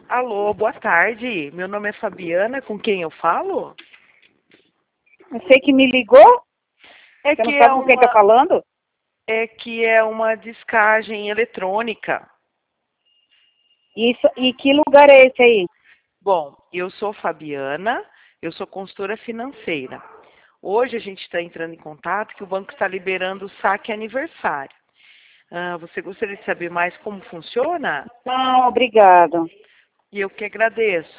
Alô, boa tarde. Meu nome é Fabiana, com quem eu falo? Você que me ligou? É Você que não é sabe com quem está uma, falando? é que é uma descagem eletrônica. Isso, e que lugar é esse aí? Bom, eu sou Fabiana, eu sou consultora financeira. Hoje a gente está entrando em contato que o banco está liberando o saque aniversário. Você gostaria de saber mais como funciona? Não, obrigado. E eu que agradeço.